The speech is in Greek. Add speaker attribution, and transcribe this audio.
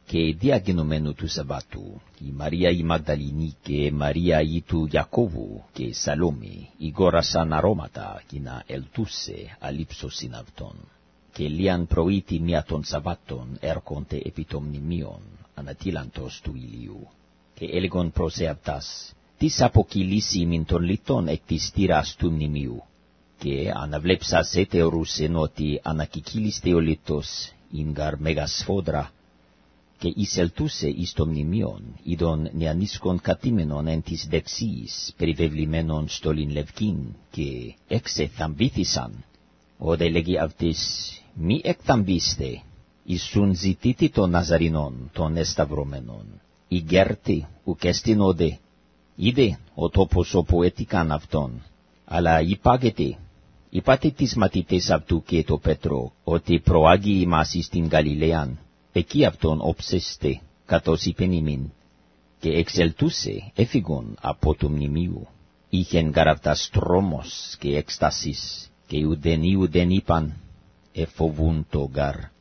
Speaker 1: και διαγινωμένου του Σαββάτου, η Μαρία η Μαγδαληνή και Μαρία η του Ιακώβου και Σαλόμη ηγόρασαν αρώματα και να ελτούσε αλείψωσιν αυτόν. Και λίαν πρωί τη μία των Σαββάτων έρχονται επί των μνημείων ανατήλαντος του ηλίου. Και έλεγον προς εαυτάς, τις αποκυλήσει ημιν των λιτών εκ της στήρας του μνημείου. Και αναβλέψας ετεωρούσεν ότι ανακυκύλιστε ο λιτός ίνγαρ μεγασφόδρα, και εισελτούσε εις το μνημείον, είδον νεανίσκον κατήμενον εν της δεξίης, περιβεβλημένον στολήν λευκήν, και εξεθαμβήθησαν. Όδε λέγει αυτής, μη εκθαμβήστε, Ισουν ζητήτη των Ναζαρινών, των εσταυρωμένων. Η γέρτη, ουκ εστιν όδε, είδε ο τόπος όπου έτικαν αυτόν, αλλά υπάγεται. Είπατε τις μαθητές αυτού και το Πέτρο, ότι προάγει ημάς εις την Γαλιλαίαν, εκεί αυτόν όψεστε, καθώς είπεν ημίν, και εξελτούσε έφυγον από το μνημείου. Είχεν γαραυτάς τρόμος και έκστασης, και ουδεν είπαν, εφοβούν το γαρ.